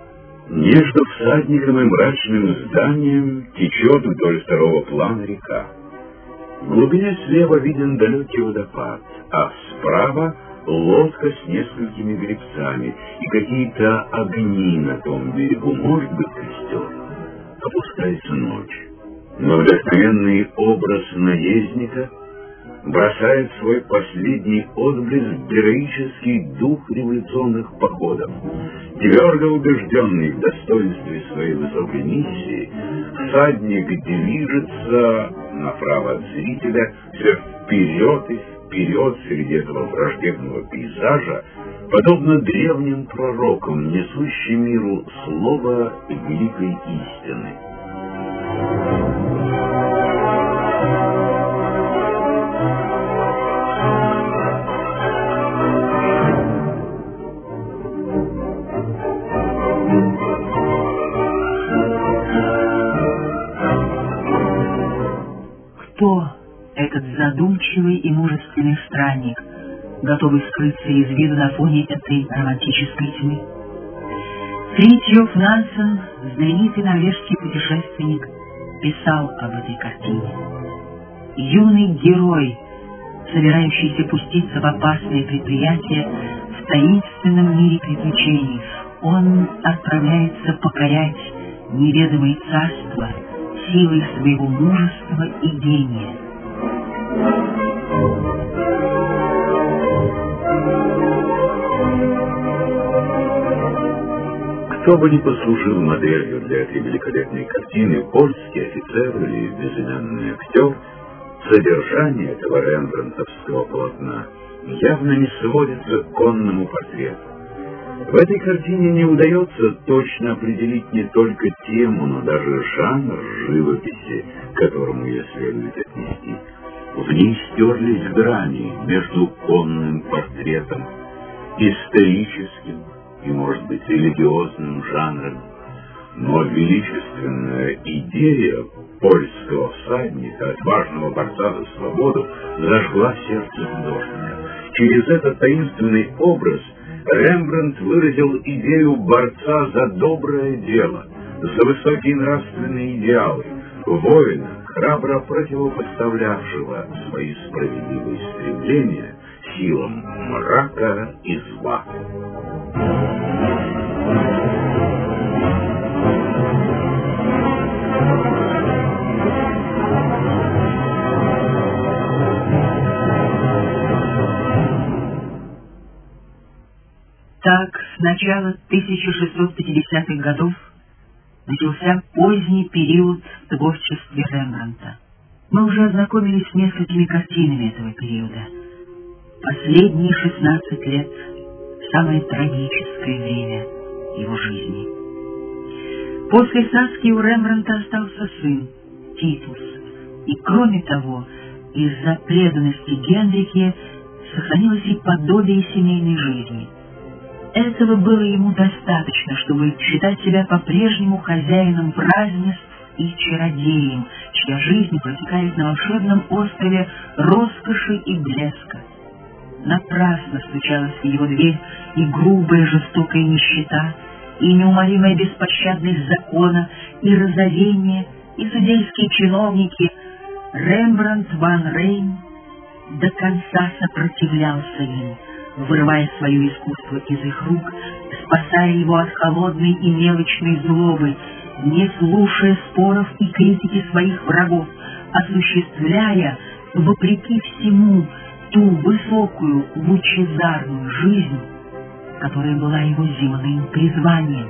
Между всадником и мрачным зданием течет вдоль второго плана река. В глубине слева виден далекий водопад, а справа лодка с несколькими гребцами и какие-то огни на том берегу, может быть, костер. Опускается ночь, но вдохновенный образ наездника бросает свой последний отблеск героический дух революционных походов. Твердо убежденный в достоинстве своей высокой миссии, всадник движется направо от зрителя все вперед и вперед среди этого враждебного пейзажа, подобно древним пророкам, несущим миру слово великой истины. Кто этот задумчивый и мужественный странник, готовый скрыться из виду на фоне этой романтической тьмы? Фритьёф Нансен, знаменитый норвежский путешественник, писал об этой картине. Юный герой, собирающийся пуститься в опасное предприятие в таинственном мире приключений, он отправляется покорять неведомые царства силой своего мужества и гения. Кто бы ни послужил моделью для этой великолепной картины, польский офицер или безымянный актер, содержание этого рембрандтовского полотна явно не сводится к конному портрету. В этой картине не удается точно определить не только тему, но даже жанр живописи, к которому ее следует отнести. В ней стерлись грани между конным портретом, историческим и, может быть, религиозным жанром. Но величественная идея польского всадника, отважного борца за свободу, зажгла сердце художника. Через этот таинственный образ Рембрандт выразил идею борца за доброе дело, за высокие нравственные идеалы, воина, храбро противопоставлявшего свои справедливые стремления силам мрака и зла. Так, с начала тысяча шестьсот пятидесятых годов начался поздний период в творчестве Рембрандта. Мы уже ознакомились с несколькими картинами этого периода. Последние шестнадцать лет — самое трагическое время его жизни. После Саски у Рембрандта остался сын, Титус, и, кроме того, из-за преданности Генрике сохранилось и подобие семейной жизни. Этого было ему достаточно, чтобы считать себя по-прежнему хозяином празднеств и чародеем, чья жизнь протекает на волшебном острове роскоши и блеска. Напрасно стучалась в его дверь и грубая жестокая нищета, и неумолимая беспощадность закона, и разорение, и судейские чиновники. Рембрандт ван Рейн до конца сопротивлялся им, вырывая свое искусство из их рук, спасая его от холодной и мелочной злобы, не слушая споров и критики своих врагов, осуществляя, вопреки всему, ту высокую, лучезарную жизнь, которая была его земным призванием.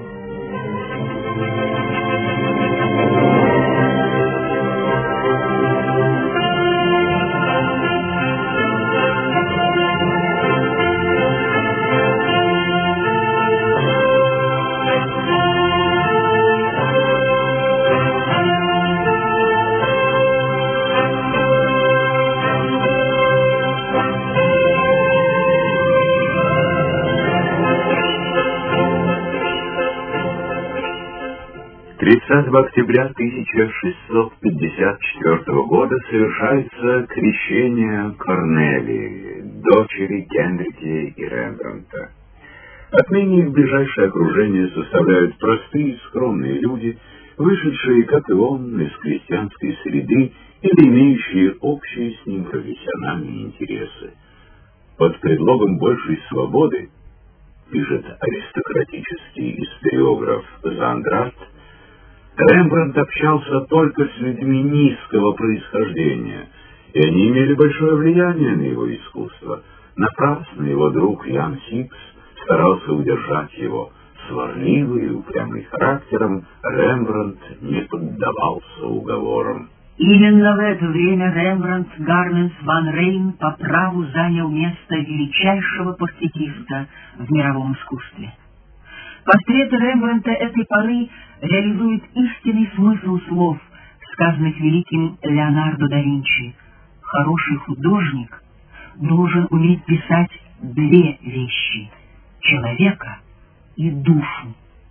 тридцатого октября тысяча шестьсот пятьдесят четвёртого года совершается крещение Корнелии, дочери Генрики и Рембрандта. Отныне их ближайшее окружение составляют простые скромные люди, вышедшие, как и он, из крестьянской среды или имеющие общие с ним профессиональные интересы. Под предлогом большей свободы, пишет аристократический историограф Зандрат, Рембрандт общался только с людьми низкого происхождения, и они имели большое влияние на его искусство. Напрасно его друг Ян Сикс старался удержать его. Сварливый и упрямый характером, Рембрандт не поддавался уговорам. Именно в это время Рембрандт Гарменс ван Рейн по праву занял место величайшего портретиста в мировом искусстве. Портреты Рембрандта этой поры реализуют истинный смысл слов, сказанных великим Леонардо да Винчи. Хороший художник должен уметь писать две вещи — человека и душу.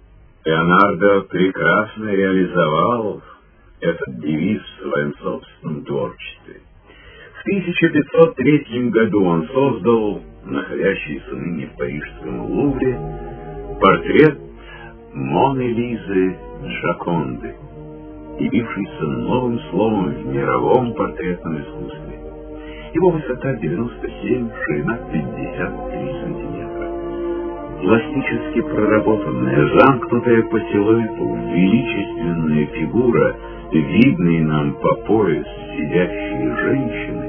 Леонардо прекрасно реализовал этот девиз в своем собственном творчестве. В тысяча пятьсот третьем году он создал, находящийся ныне в парижском Лувре, портрет Моны Лизы Джоконды, явившийся новым словом в мировом портретном искусстве. Его высота девяносто семь, ширина пятьдесят три сантиметра. Пластически проработанная, замкнутая по силуэту, величественная фигура, видные нам по пояс сидящие женщины,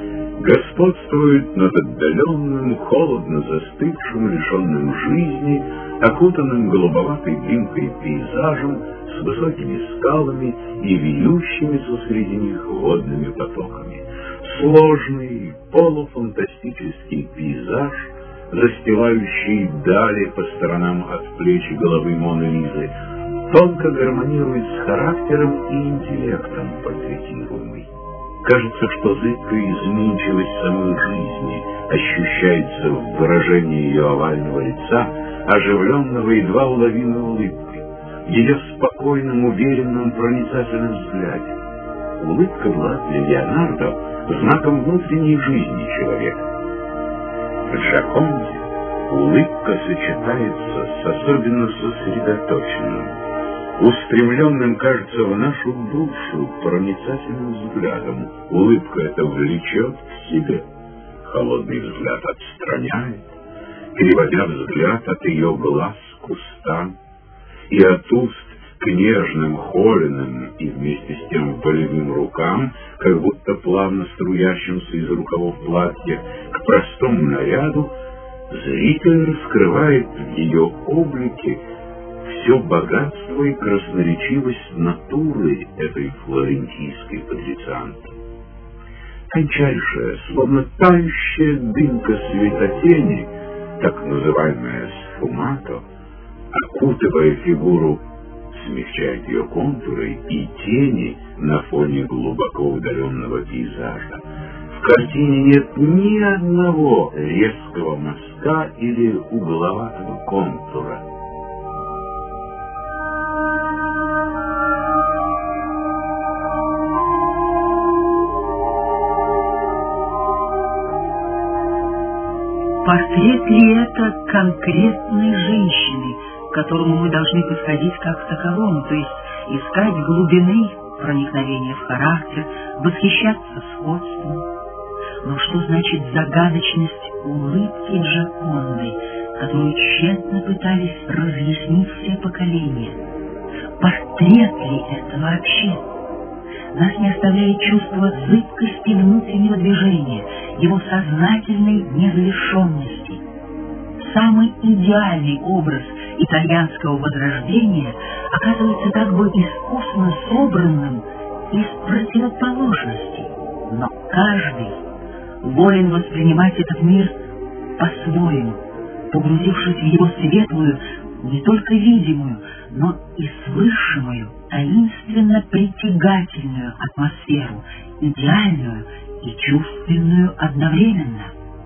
господствует над отдаленным, холодно застывшим, лишенным жизни, окутанным голубоватой дымкой пейзажем с высокими скалами и вьющимися среди них водными потоками. Сложный, полуфантастический пейзаж, застилающий дали по сторонам от плеч головы Моны Лизы, тонко гармонирует с характером и интеллектом портретируемой. Кажется, что зыбкая изменчивость самой жизни ощущается в выражении ее овального лица, оживленного едва уловимой улыбкой, в ее спокойном, уверенном, проницательном взгляде. Улыбка была для Леонардо знаком внутренней жизни человека. В Джоконде улыбка сочетается с особенно сосредоточенным, устремленным, кажется, в нашу душу проницательным взглядом. Улыбка эта влечет к себе, холодный взгляд отстраняет, переводя взгляд от ее глаз к устам и от уст к нежным, холеным и вместе с тем волевым рукам, как будто плавно струящимся из рукавов платья, к простому наряду, зритель раскрывает в ее облике все богатство и красноречивость натуры этой флорентийской патрицианки. Тончайшая, словно тающая дымка светотени, так называемая сфумато, окутывая фигуру, смягчает ее контуры и тени на фоне глубоко удаленного пейзажа. В картине нет ни одного резкого мазка или угловатого контура. Портрет ли это конкретной женщины, к которому мы должны подходить как к таковому, то есть искать глубины проникновения в характер, восхищаться сходством? Но что значит загадочность улыбки Джоконды, которую тщетно пытались разъяснить все поколения? Портрет ли это вообще? Нас не оставляет чувство зыбкости внутреннего движения, его сознательной незавершенности. Самый идеальный образ итальянского возрождения оказывается как бы искусно собранным из противоположностей, но каждый волен воспринимать этот мир по-своему, погрузившись в его светлую, не только видимую, но и слышимую, таинственно притягательную атмосферу, идеальную и чувственную одновременно.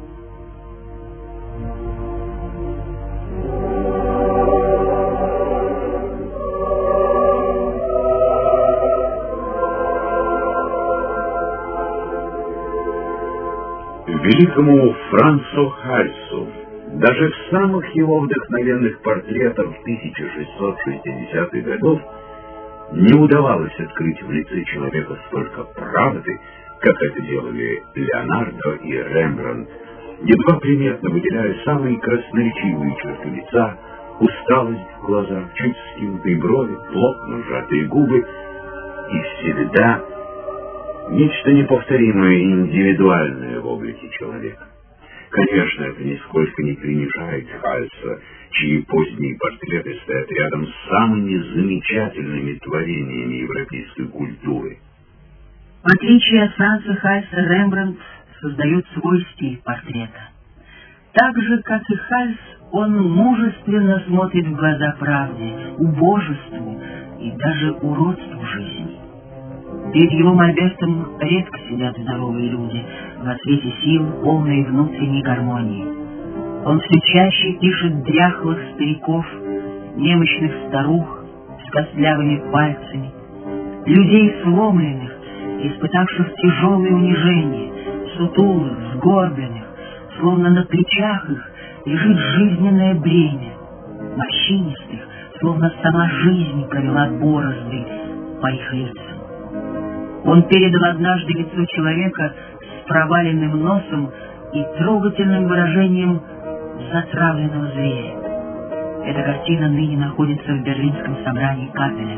Великому Францу Хальсу даже в самых его вдохновенных портретах тысяча шестьсот шестидесятых годов не удавалось открыть в лице человека столько правды, как это делали Леонардо и Рембрандт, едва приметно выделяя самые красноречивые черты лица, усталость в глазах, чуть скинутые брови, плотно сжатые губы и всегда нечто неповторимое и индивидуальное в облике человека. Конечно, это нисколько не принижает Хальса, чьи поздние портреты стоят рядом с самыми замечательными творениями европейской культуры. В отличие от Франца Хальса, Рембрандт создает свой стиль портрета. Так же, как и Хальс, он мужественно смотрит в глаза правде, убожеству и даже уродству жизни. Перед его мольбертом редко сидят здоровые люди, во свете сил, полной внутренней гармонии. Он все чаще пишет дряхлых стариков, немощных старух с костлявыми пальцами, людей сломленных, испытавших тяжелые унижения, сутулых, сгорбленных, словно на плечах их лежит жизненное бремя, морщинистых, словно сама жизнь провела борозды по их лицам. Он передал однажды лицо человека с проваленным носом и трогательным выражением затравленного зверя. Эта картина ныне находится в Берлинском собрании Капеля.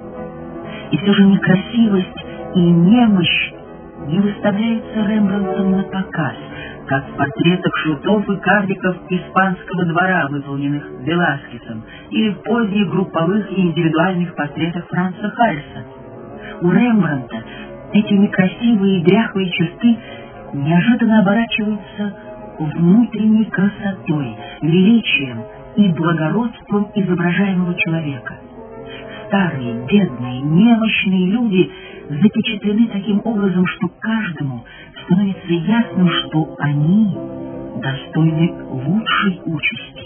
И все же некрасивость и немощь не выставляются Рембрандтом на показ, как в портретах шутов и карликов испанского двора, выполненных Веласкесом, или в поздних групповых и индивидуальных портретах Франца Хальса. У Рембрандта эти некрасивые и дряхлые черты неожиданно оборачиваются внутренней красотой, величием и благородством изображаемого человека. Старые, бедные, немощные люди запечатлены таким образом, что каждому становится ясным, что они достойны лучшей участи.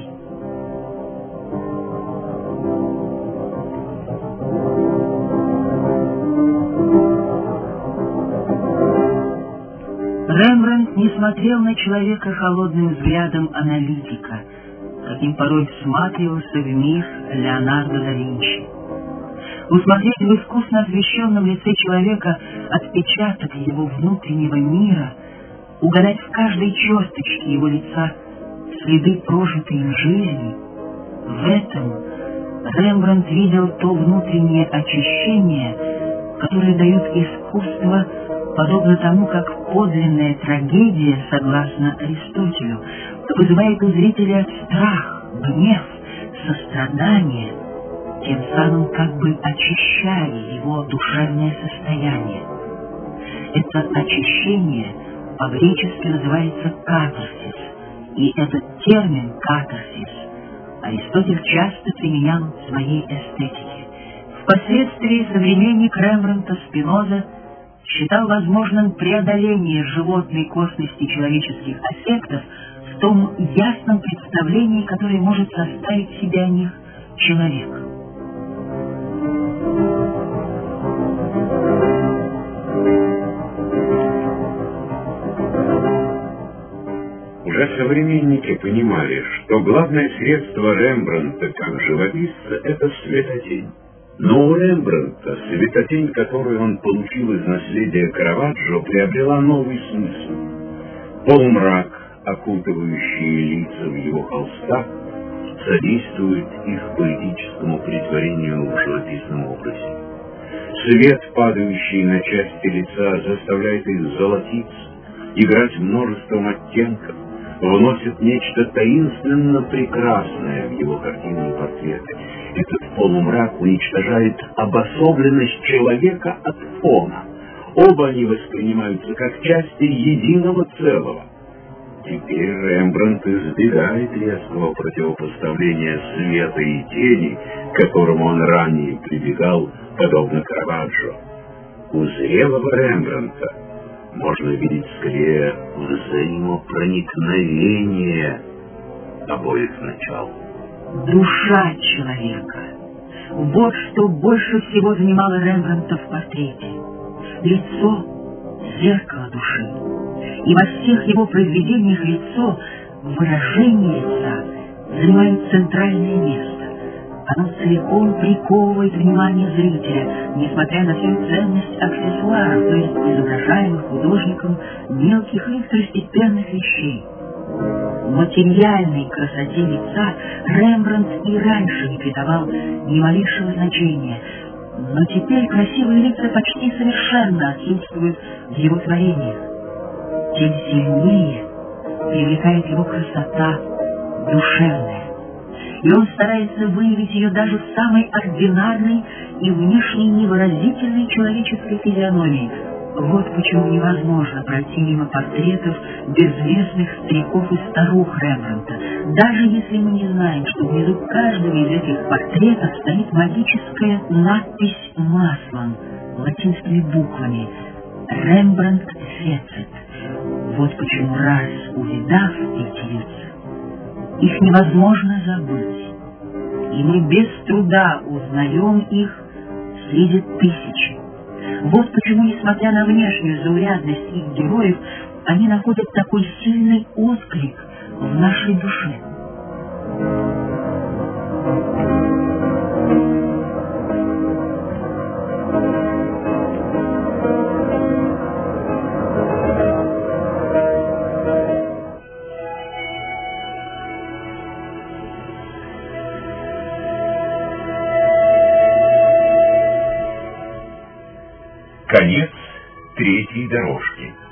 Рембрандт не смотрел на человека холодным взглядом аналитика, каким порой всматривался в мир Леонардо да Винчи. Усмотреть в искусно освещенном лице человека отпечаток его внутреннего мира, угадать в каждой черточке его лица следы прожитой им жизни, в этом Рембрандт видел то внутреннее очищение, которое дает искусство, подобно тому, как подлинная трагедия, согласно Аристотелю, вызывает у зрителя страх, гнев, сострадание, тем самым как бы очищая его душевное состояние. Это очищение по-гречески называется катарсис, и этот термин катарсис Аристотель часто применял в своей эстетике. Впоследствии современник Рембрандта Спиноза считал возможным преодоление животной косности человеческих аффектов в том ясном представлении, которое может составить себе о них человек. Уже современники понимали, что главное средство Рембрандта как живописца — это светотень. Но у Рембрандта светотень, которую он получил из наследия Караваджо, приобрела новый смысл. Полумрак, окутывающий лица в его холстах, содействует их поэтическому претворению в живописном образе. Свет, падающий на части лица, заставляет их золотиться, играть множеством оттенков, вносит нечто таинственно прекрасное в его картины и портреты. Этот полумрак уничтожает обособленность человека от фона. Оба они воспринимаются как части единого целого. Теперь Рембрандт избегает резкого противопоставления света и тени, к которому он ранее прибегал, подобно Караваджо. У зрелого Рембрандта можно видеть скорее взаимопроникновение обоих начал. Душа человека. Вот что больше всего занимало Рембрандта в портрете. Лицо — зеркало души. И во всех его произведениях лицо, выражение лица занимает центральное место. Оно целиком приковывает внимание зрителя, несмотря на всю ценность аксессуаров, то есть изображаемых художником мелких и второстепенных вещей. Материальной красоте лица Рембрандт и раньше не придавал ни малейшего значения, но теперь красивые лица почти совершенно отсутствуют в его творениях. Тем сильнее привлекает его красота душевная, и он старается выявить ее даже в самой ординарной и внешне невыразительной человеческой физиономии. Вот почему невозможно пройти мимо портретов безвестных стариков и старух Рембрандта, даже если мы не знаем, что внизу каждого из этих портретов стоит магическая надпись маслом, латинскими буквами «Рембрандт Фецит». Вот почему, раз увидав эти лица, их невозможно забыть, и мы без труда узнаем их среди тысячи. Вот почему, несмотря на внешнюю заурядность их героев, они находят такой сильный отклик в нашей душе. Конец третьей дорожки.